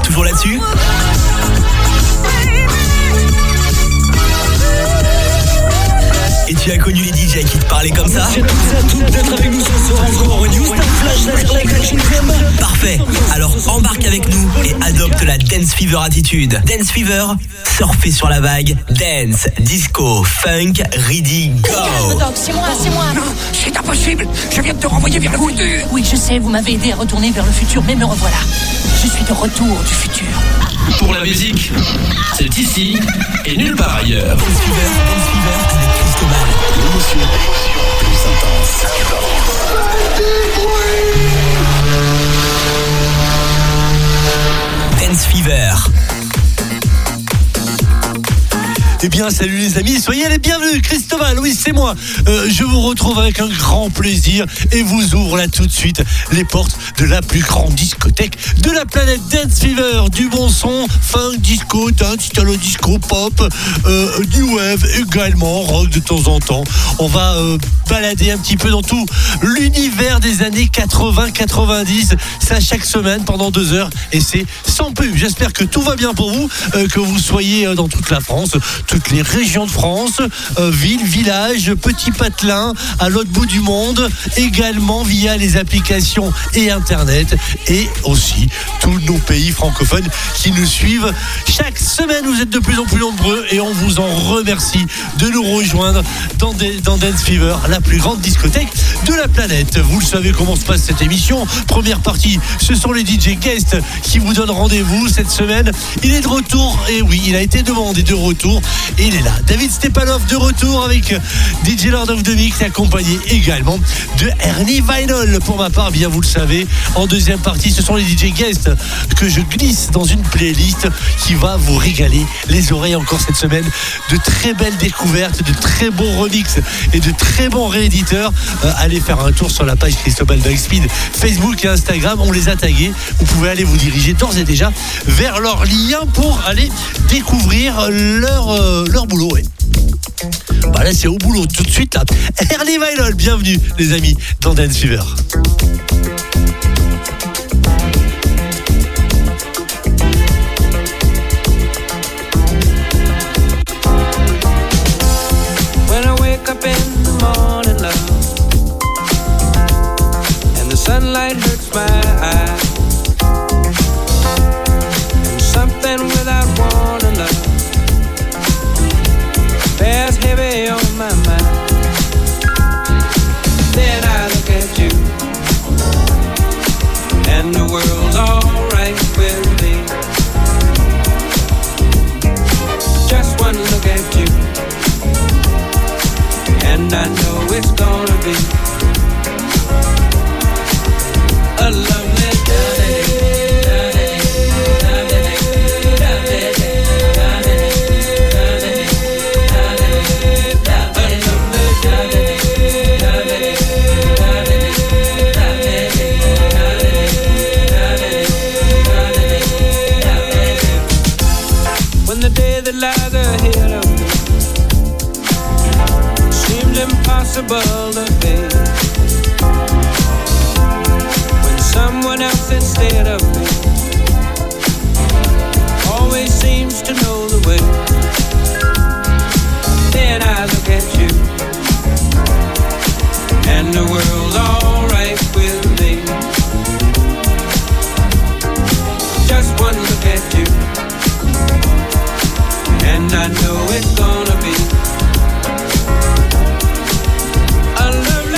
toujours là-dessus? Et tu as connu les DJ qui te parlaient comme ça? C'est à toutes d'être avec nous ce soir encore. New Star Flash like a Children. Parfait. Alors embarque avec nous et adopte la Dance Fever attitude. Dance Fever, surfer sur la vague. Dance, disco, funk, ready, go. C'est moi. Non, c'est impossible. Je viens de te renvoyer vers le futur. Oui, je sais, vous m'avez aidé à retourner vers le futur, mais me revoilà. Je suis de retour du futur. Pour la musique, c'est ici et nulle part ailleurs. Dance Fever avec Cristobal. L'émotion plus intense. Dance Fever. Eh bien, salut les amis, soyez les bienvenus. Cristobal, oui, c'est moi. Je vous retrouve avec un grand plaisir et vous ouvre là tout de suite les portes de la plus grande discothèque de la planète. Dance Fever, du bon son, funk, disco, dance, italo disco, pop, new wave, également rock de temps en temps. On va balader un petit peu dans tout l'univers des années 80-90. Ça chaque semaine pendant 2 heures et c'est sans pub. J'espère que tout va bien pour vous, que vous soyez dans toute la France, toutes les régions de France, villes, villages, petits patelins à l'autre bout du monde, également via les applications et Internet, et aussi tous nos pays francophones qui nous suivent chaque semaine. Vous êtes de plus en plus nombreux et on vous en remercie de nous rejoindre dans Dance Fever, la plus grande discothèque de la planète. Vous le savez comment se passe cette émission. Première partie, ce sont les DJ guests qui vous donnent rendez-vous cette semaine. Il est de retour, et oui, il a été demandé de retour. Et il est là, David Stepanov de retour avec DJ Lord of the Mix, accompagné également de Ernie Vinyl. Pour ma part, bien vous le savez, en deuxième partie, ce sont les DJ guests que je glisse dans une playlist qui va vous régaler les oreilles encore cette semaine. De très belles découvertes, de très bons remixes et de très bons rééditeurs. Allez faire un tour sur la page Cristobal Backspeed, Facebook et Instagram, on les a tagués. Vous pouvez aller vous diriger d'ores et déjà vers leur lien pour aller découvrir leur boulot, ouais. Bah là c'est au boulot tout de suite là. Ernie Vinyl, bienvenue les amis dans Dance Fever. When I wake up in the morning, love, and the sunlight hurts my eyes, and something without warning, love, bears heavy on my mind. Then I look at you, and the world's alright with me. Just one look at you, and I know it's gonna be a lovely day. Lies ahead of me seems impossible to face, when someone else instead of me always seems to know the way. Then I look at you, and the world's alright with me. Just one look at you, and I know it's gonna be a lovely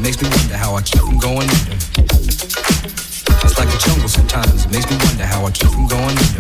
makes me wonder how I keep from going under. It's like a jungle sometimes, it makes me wonder how I keep from going under.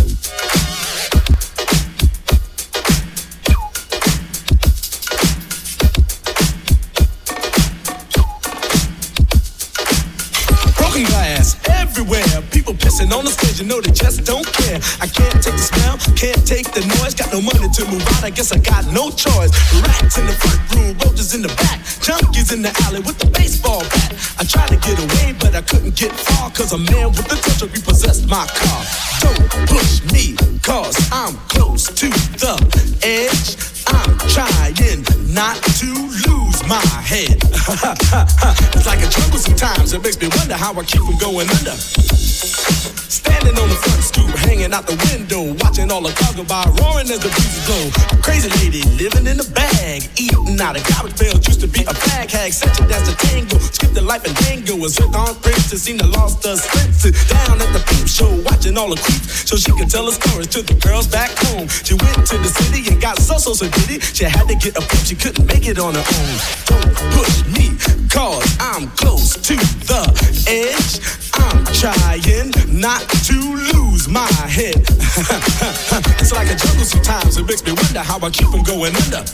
Broken glass everywhere, people pissing on the stage, you know they just don't care. I can't take the smell, can't take the noise, got no money to move out, I guess I got no choice. Rats in the front room, roaches in the back, junkies in the alley with the baseball bat. I tried to get away, but I couldn't get far, cause a man with a touch of repossessed my car. Don't push me, cause I'm close to the edge. I'm trying not to lose my head. It's like a jungle sometimes, it makes me wonder how I keep from going under. Standing on the front stoop, hanging out the window, watching all the cars go by, roaring as the breezes blow. Crazy lady living in a bag, eating out of garbage pails, used to be a fag hag, such a dance to tango, skipped the life and tango, and slipped on princess, seemed to lost her senses. Down at the peep show, watching all the creeps, so she could tell her stories to the girls back home. She went to the city and got so diddy, she had to get a pimp, she couldn't make it on her own. Don't push me, cause I'm close to the edge. I'm trying not to lose my head. It's like a jungle sometimes, it makes me wonder how I keep from going under.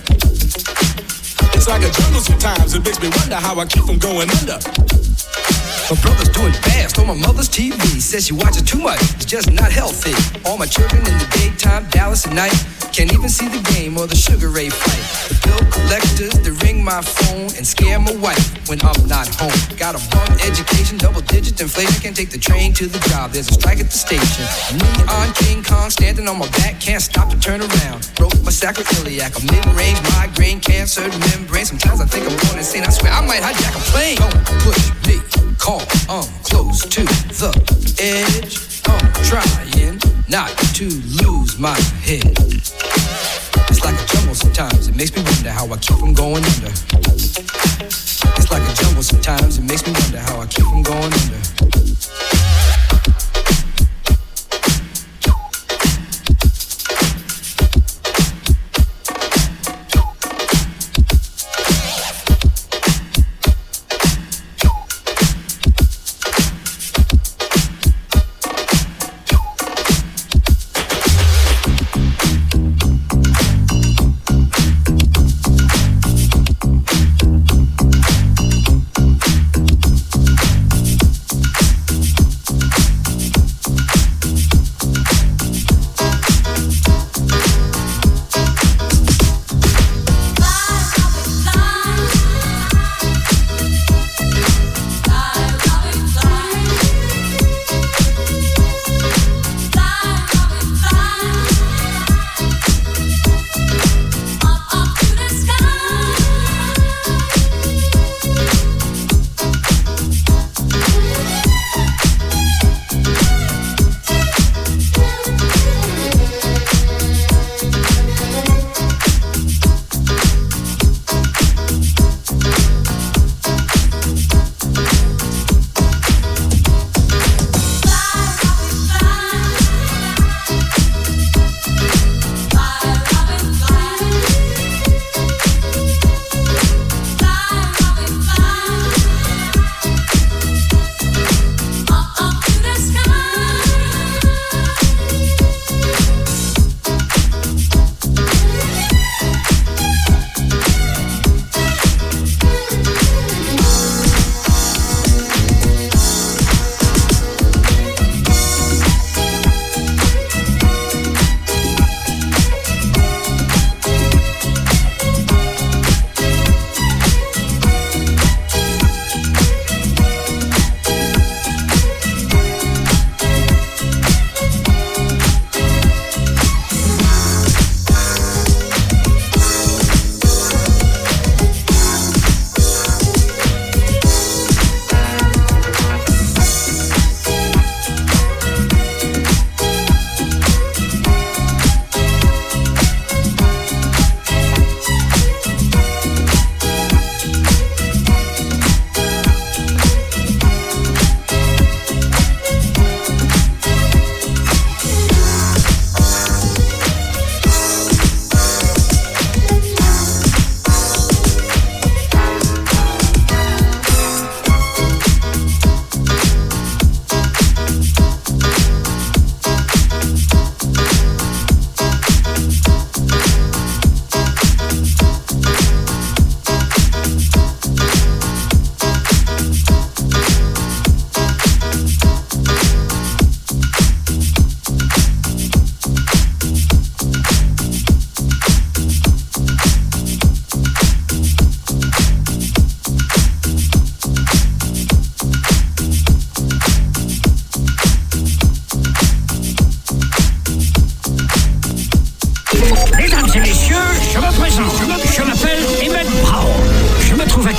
It's like a jungle sometimes, it makes me wonder how I keep from going under. My brother's doing fast on my mother's TV. Says she watches too much, it's just not healthy. All my children in the daytime, Dallas at night. Can't even see the game or the Sugar Ray fight. The bill collectors, they ring my phone and scare my wife when I'm not home. Got a bum education, double digit inflation. Can't take the train to the job, there's a strike at the station. Me on King Kong, standing on my back, can't stop to turn around. Broke my sacroiliac, a mid-range migraine, cancer membrane. Sometimes I think I'm going insane, I swear I might hijack a plane. Don't push me, call, I'm close to the edge. I'm trying not to lose my head. It's like a jungle sometimes, it makes me wonder how I keep from going under. It's like a jungle sometimes, it makes me wonder how I keep from going under.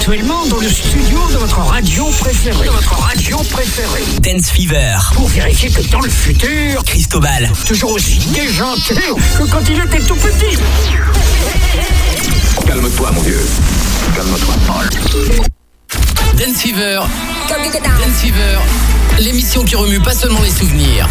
actuellement dans le studio de votre radio préférée. Dance Fever. Pour vérifier que dans le futur, Cristobal. toujours aussi déjanté que quand il était tout petit. Calme-toi, mon vieux. Calme-toi. Dance Fever. Dance Fever. L'émission qui remue pas seulement les souvenirs.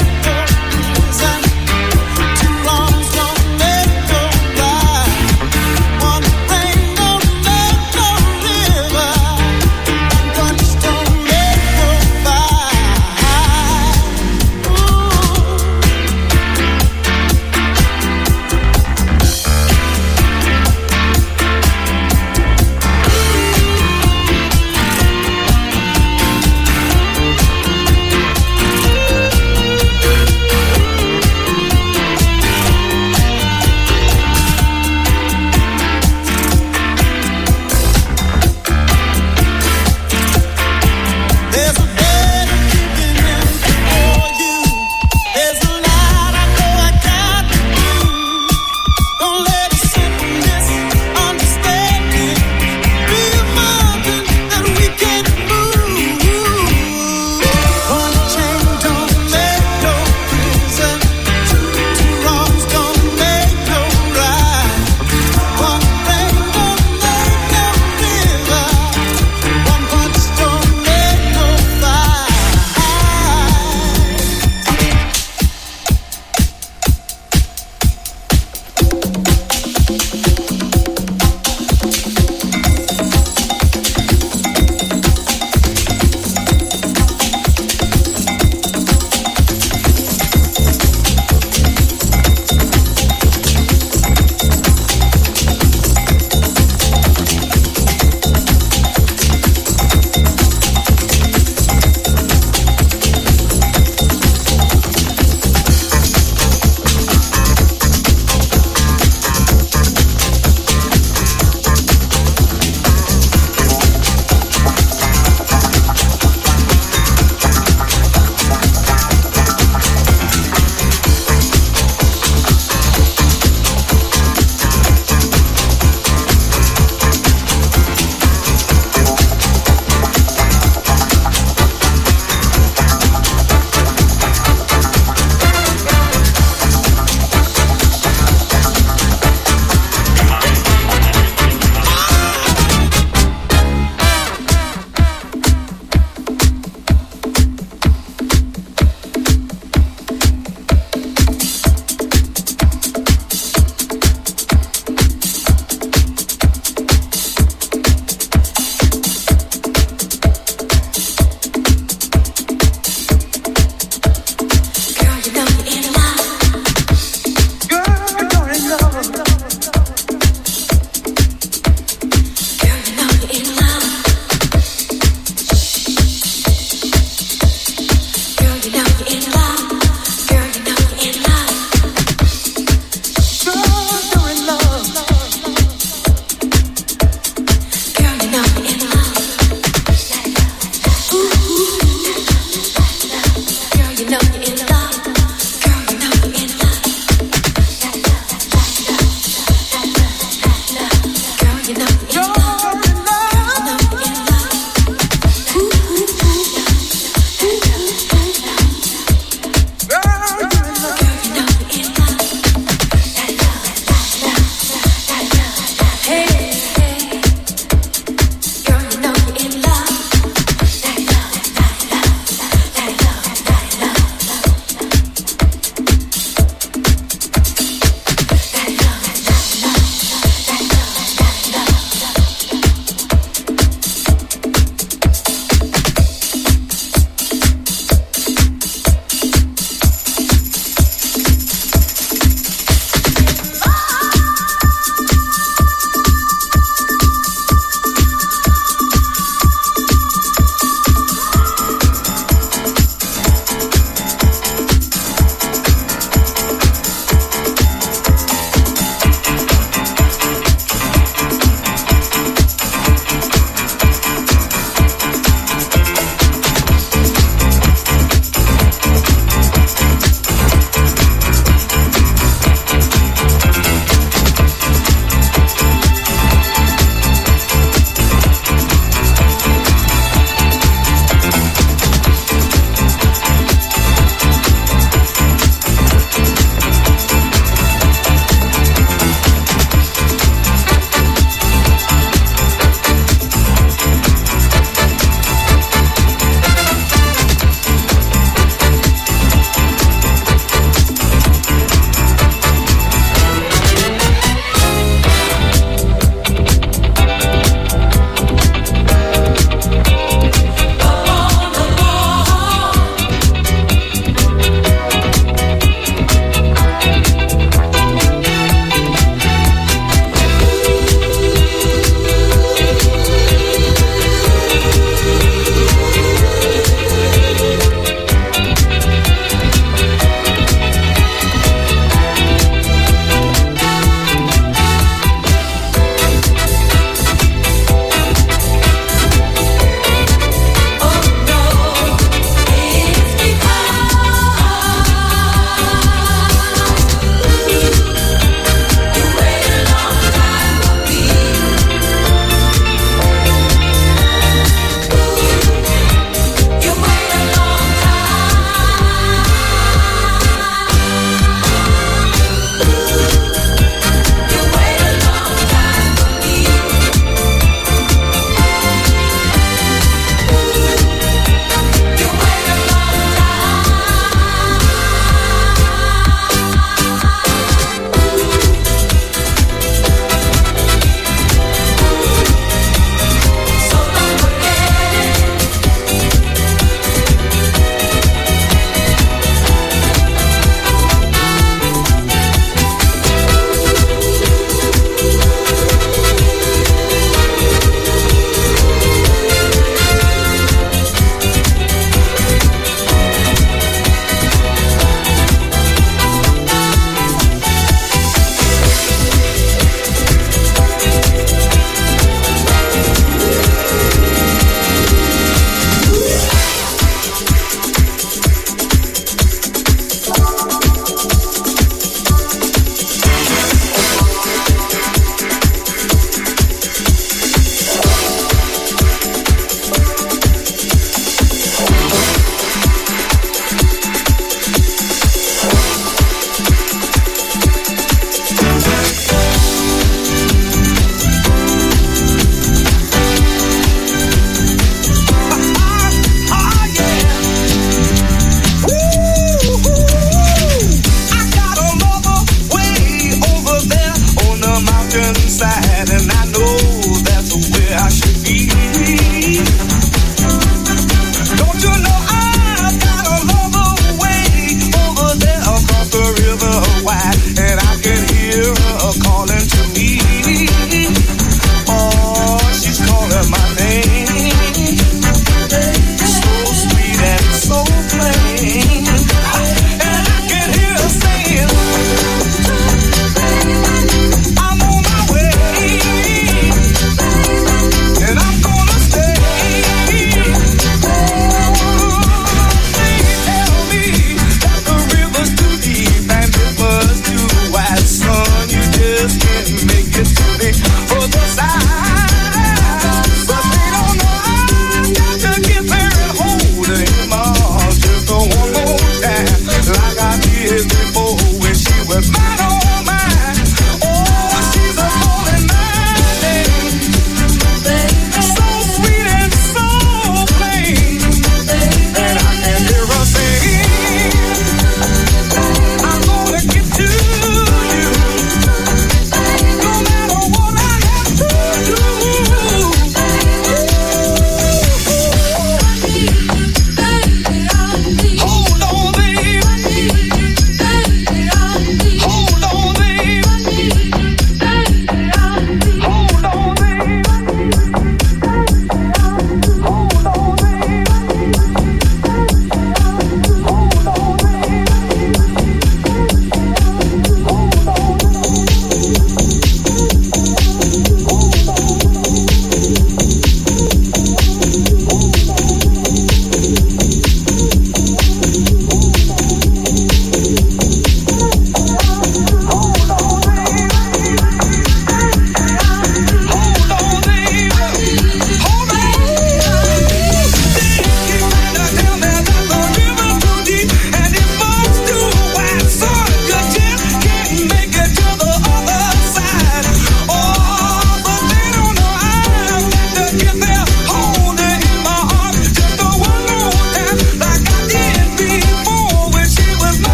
Don't let go, 'cause I'm too long, don't let go by.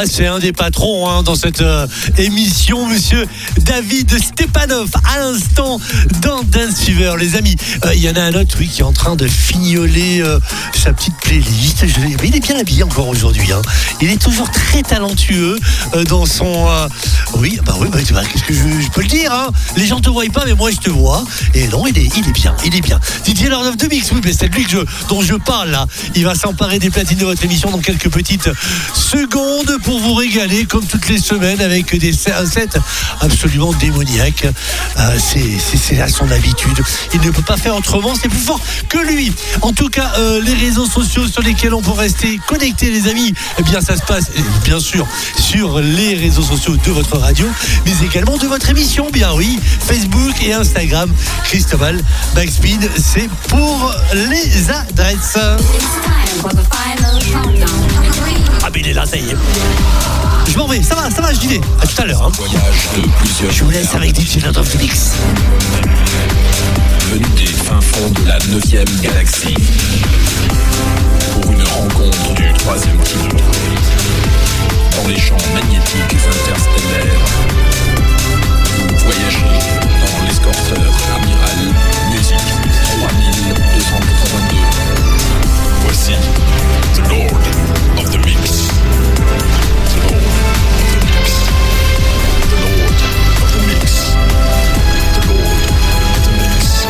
Ah, c'est un des patrons dans cette émission, monsieur David Stepanov, à l'instant dans Dance Fever. Les amis, il y en a un autre qui est en train de fignoler sa petite playlist. Il est bien habillé encore aujourd'hui. Il est toujours très talentueux dans son... qu'est-ce que je peux le dire, Les gens te voient pas, mais moi je te vois. Et non, il est bien. DJ Lord of the Mix, oui, mais c'est lui dont je parle là. Il va s'emparer des platines de votre émission dans quelques petites secondes pour vous régaler comme toutes les semaines avec un set absolument démoniaque. C'est à son habitude. Il ne peut pas faire autrement, c'est plus fort que lui. En tout cas, les réseaux sociaux sur lesquels on peut rester connecté, les amis, eh bien ça se passe bien sûr sur les réseaux sociaux de votre radio, mais également de votre émission, bien oui, Facebook et Instagram. Cristobal Backspin, c'est pour les adresses. Ah mais il est là, ça y est. Je m'en vais, ça va, je disais. À tout à l'heure. Je vous laisse avec DJ Lord of the Mix. Venu des fins fonds de la 9e galaxie pour une rencontre du 3e type dans les champs magnétiques interstellaires. Vous voyagez dans l'escorteur amiral Musique 3282. Voici The Lord of the Mix. The Lord of the Mix. The Lord of the Mix. The Lord of the Mix.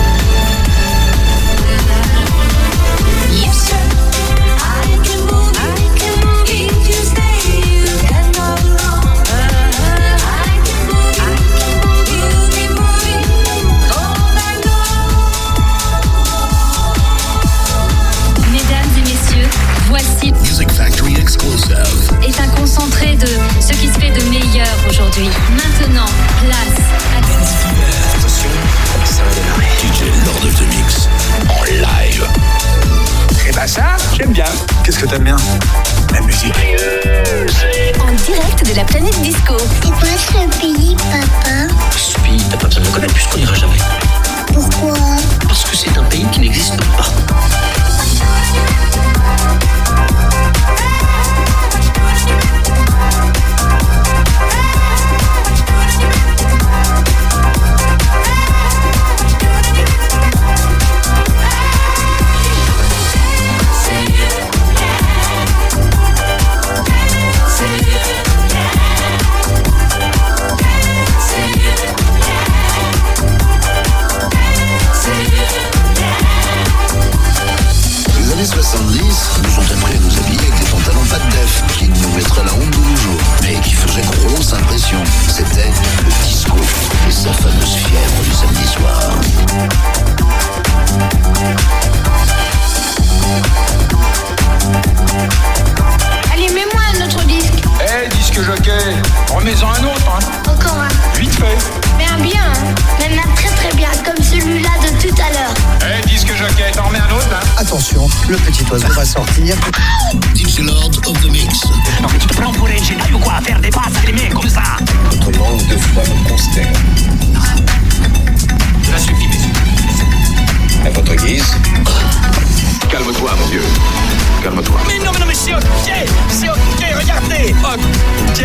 Yes, sir. I can move. If you stay, you can go wrong. I can move. You'll be moving all night long. Mesdames et messieurs, voici Music Factory Exclusive. est un concentré de ce qui se fait de meilleur aujourd'hui. Maintenant, place à Dance Fever. Attention, ça va démarrer. DJ Lord of the Mix en live. Eh ben ça, j'aime bien. Qu'est-ce que t'aimes bien? La musique. En direct de la planète disco. C'est quoi ce pays, papa? Ce pays, t'as pas besoin de le connaître puisqu'on n'ira jamais. Pourquoi? Parce que c'est un pays qui n'existe pas. Les années 70 nous ont appris à nous habiller avec des pantalons pas de def qui nous mettraient la honte de nos jours, mais qui faisaient grosse impression. C'était le disco et sa fameuse fièvre du samedi soir. Allez, mets-moi un autre disque. Disque jockey, remets-en un autre, Encore un. Vite fait. Mais un bien, Même un très très bien, comme celui-là de tout à l'heure. Disque jockey, t'en remets un autre, Attention, le petit oiseau va sortir. DJ Lord of the Mix. Non mais tu te prends pour un génie ou quoi? Faire des passes avec les mains comme ça. Votre manque de foi me consterne. Ça suffit, messieurs. À votre guise. Calme-toi, mon vieux. Calme-toi. Mais non, c'est ok, regardez. Ok.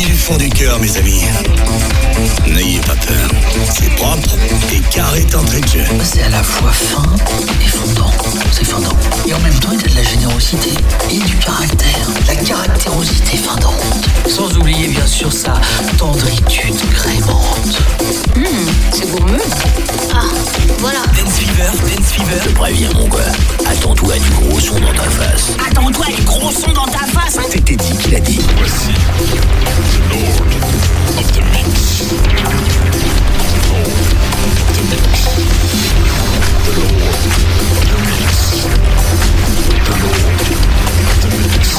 du fond du cœur, mes amis. N'ayez pas peur. C'est propre et carré d'entrée de jeu. C'est à la fois fin et fondant. C'est fondant. Et en même temps, il a de la générosité et du caractère. La caractérosité findante. Sans oublier, bien sûr, sa tendritude grémante. C'est gourmeux. Ah, voilà. Dance Fever. Je te préviens, mon gars. Attends-toi à du gros son dans ta face. Attends-toi, les gros sons dans ta face. C'était dit qu'il a dit. Voici Lord of the Mix. Lord of the Mix. The Lord of the Mix. The Lord of the Mix.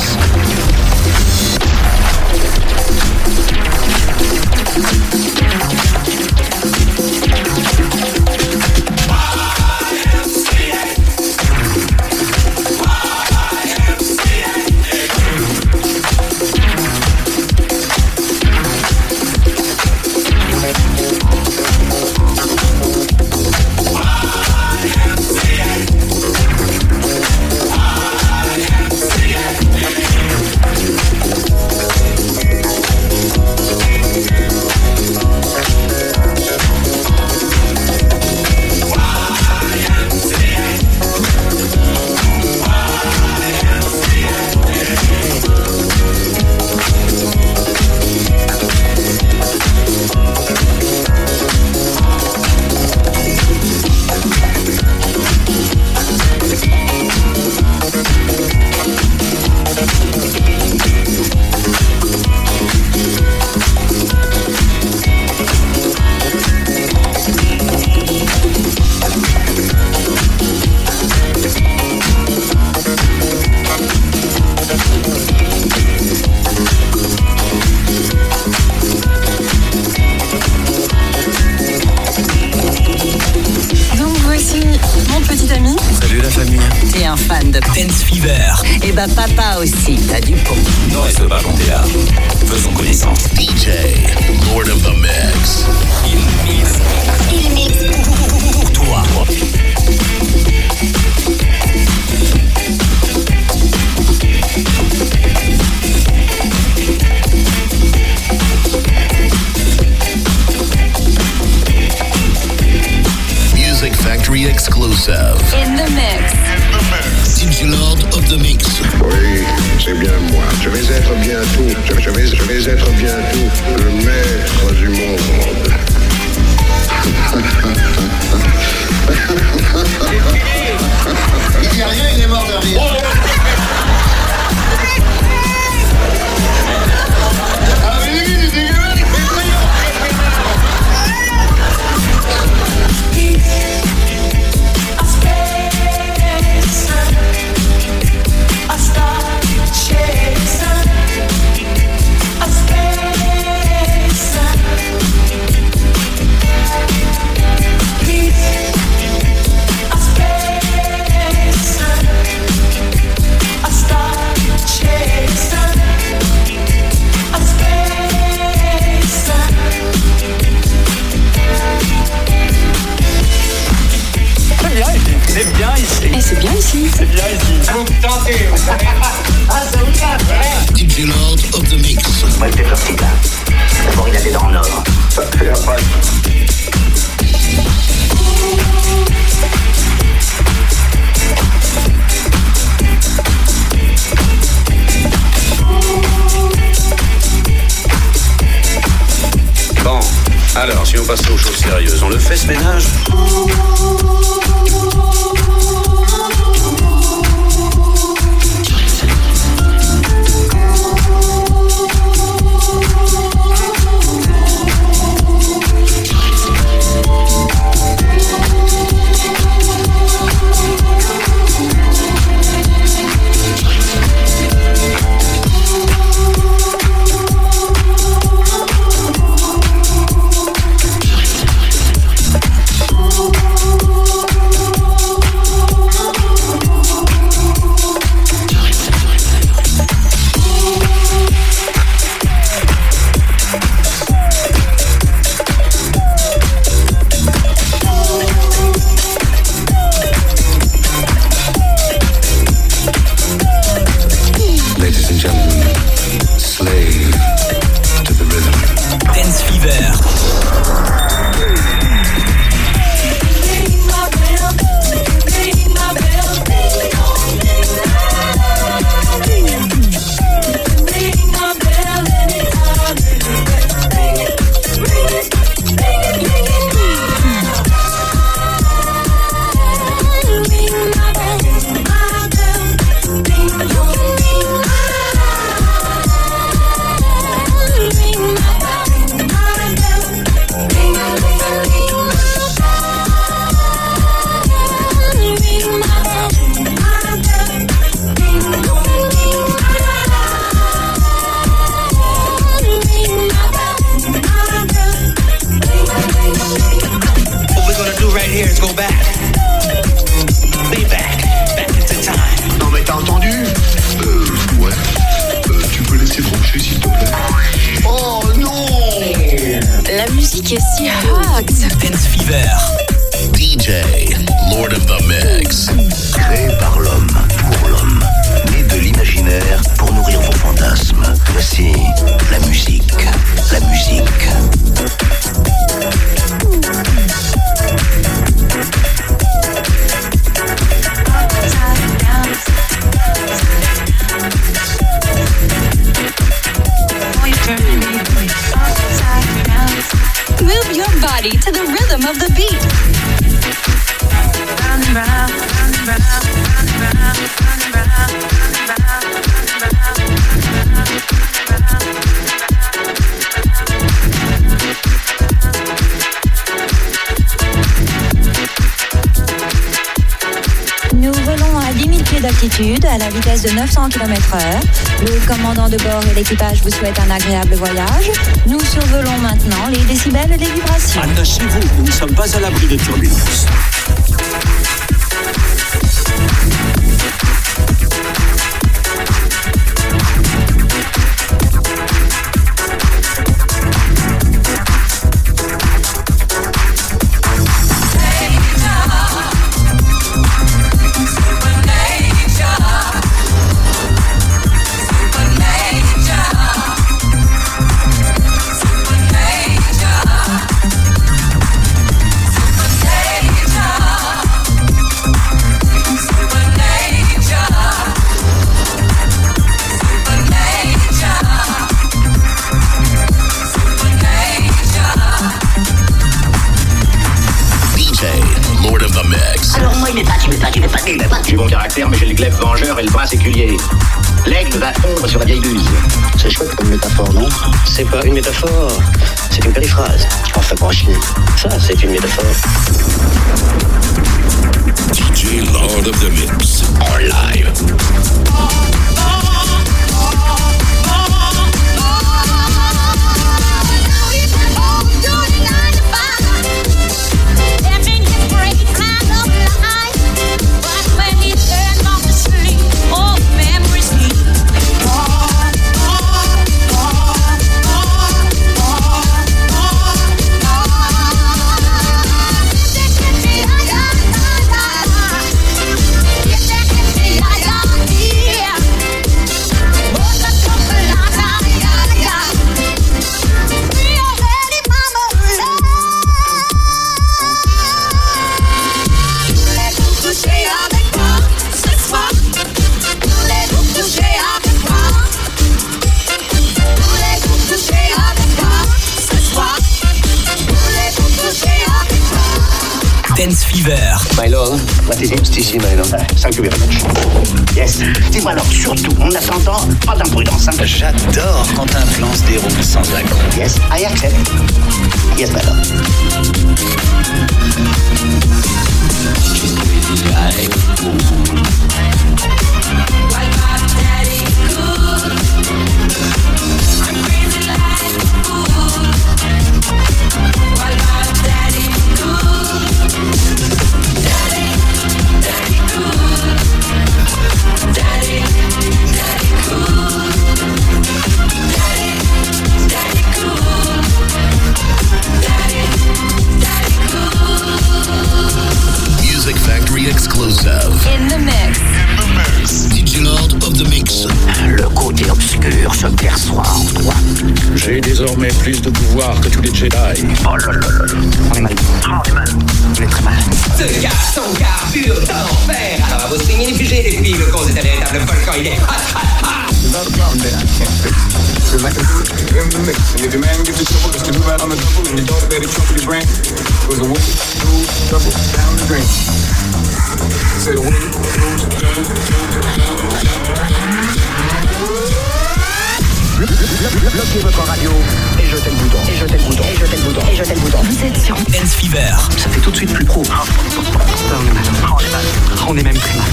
Dance Fever. Et bah papa aussi, t'as du pont. Ne reste pas mon là. Faisons connaissance. DJ, Lord of the Mix. Il mixe pour toi. Music Factory exclusive. In the mix. DJ Lord of the Mix. Oui, c'est bien moi. Je vais être bientôt, je vais être bientôt le maître du monde. Il dit rien, il est mort de rire. Ah oui, c'est dégueulasse. C'est bien ici. Et c'est bien ici. C'est bien ici. Vous me tentez, vous savez. Ah, ça vous tente, DJ Lord of the Mix. Moi, j'étais sorti là. D'abord, il a des dents en or. Ça fait la passe. Bon, alors, si on passe aux choses sérieuses, on le fait ce ménage ? musique est si hot. Dance Fever. DJ, Lord of the Mix. Créé par l'homme, pour l'homme. Né de l'imaginaire pour nourrir vos fantasmes. Voici la musique. La musique. Move your body to the rhythm of the beat. Nous volons à 10 000 pieds d'altitude, à la vitesse de 900 km/h. Le commandant de bord et l'équipage vous souhaitent un agréable voyage. Nous survolons maintenant les décibels et les vibrations. Attachez-vous, nous ne sommes pas à l'abri de turbulences. J'ai bon caractère, mais j'ai le glaive vengeur et le bras séculier. L'aigle va fondre sur la vieille buse. C'est chouette comme métaphore, non? C'est pas une métaphore, c'est une périphrase. Oh, fais pas chier. Ça, c'est une métaphore. DJ Lord of the Mix, en live. Dance Fever. My lord, what is it ici, my lord? Thank you very much. Yes. Dis-moi alors, surtout, en attendant, pas d'imprudence. Hein? J'adore quand un plan se déroule sans accroc. Yes, I accept. Yes, my lord. Music Factory exclusive. In the mix. DJ Lord of the Mix. Le côté obscur se perçoit en toi. J'ai désormais plus de pouvoir que tous les Jedi. Oh là là là là. On est mal. On est mal. On est très mal. Ce garçon carbure dans l'enfer. Alors à vos signes figés les filles, le cause est un véritable volcan, il est Cause I can do it in the mix. And if your man gives you trouble, just to do that on the double. And your daughter better trouble your brain. Goes away, goes double, down the drain. Say away, goes double, Bloquez votre radio et jetez le bouton. Et jetez le bouton. Et jetez le bouton. Et jetez le bouton. Vous êtes sur Dance Fever. Ça fait tout de suite plus pro. On est mal. On est mal. On est même très mal.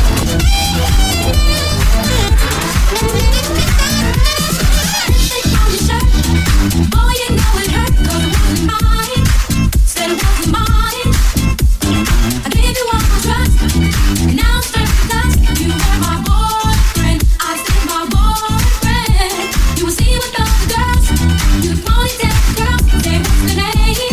Oh, you know it hurt, 'cause it wasn't mine. Said it wasn't mine. I gave you all my trust, and now it's turned to dust. You were my boyfriend, I said my boyfriend. You were seen with other girls, you were only 10 girls. Say what's the name?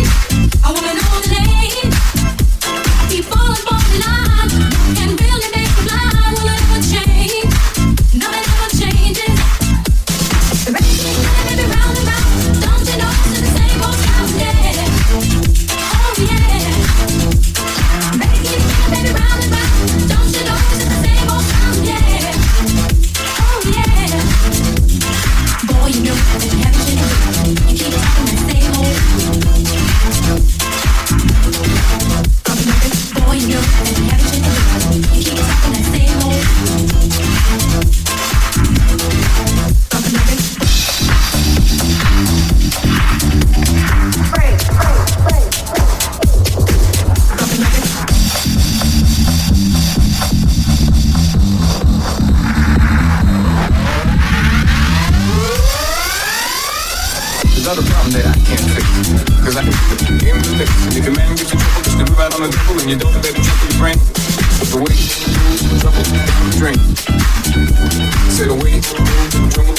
someday I can't fix it. Cause I the game of the mix. And if your man gives you trouble, just to move out on the double, and you don't let him trouble your brain. The way you move, trouble, down the drain. Say the way you move, trouble,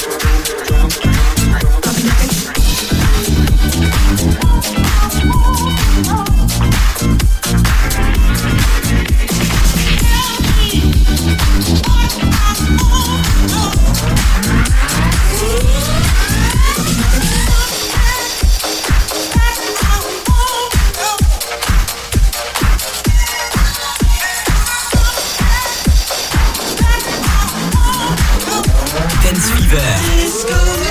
Dance Fever.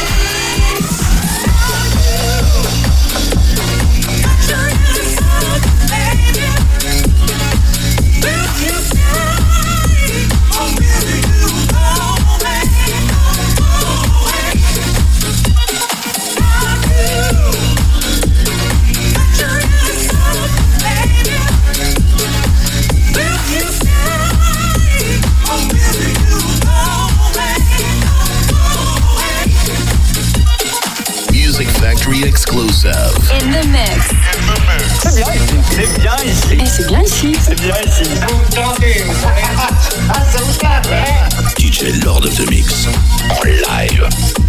Music Factory exclusive. In the mix. C'est bien ici. C'est bien ici. Et c'est bien ici. C'est bien ici. Vous tentez, vous savez. Ah, ça vous tape, hein? DJ Lord of the Mix en live.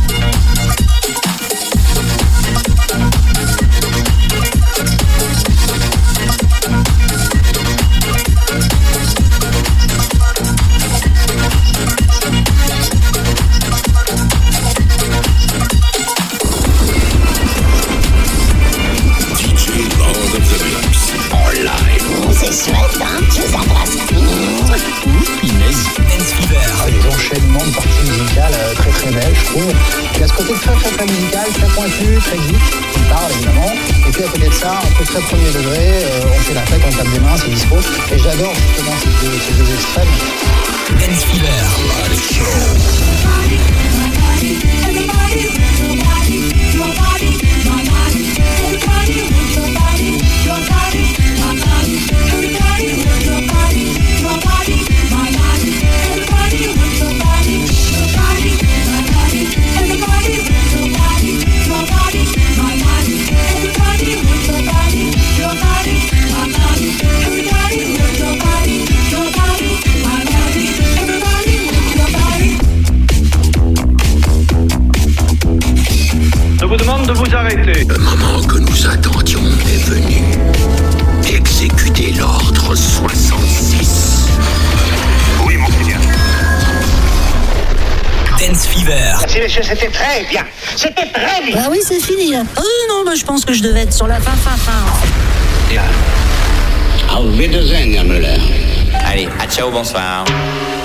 C'est chouette, hein? Je vous embrasse. Dance Fever. Des enchaînements de parties musicales très très belles, je trouve. Il y a ce côté très très très musical, très pointu, très geek, qui me parle évidemment. Et puis à côté de ça, un peu très premier degré, on fait la fête, on tape des mains, c'est dispo. Et j'adore justement ces deux extrêmes. Dance Fever. Je vous demande de vous arrêter. Le moment que nous attendions est venu. Exécutez l'ordre 66. Oui, mon seigneur. Dance Fever. Merci, messieurs, c'était très bien. C'était très bien. Bah oui, c'est fini là. Oh non, bah je pense que je devais être sur la fin. Ja. Auf Wiedersehen, Herr Müller. Allez, à ciao, bonsoir.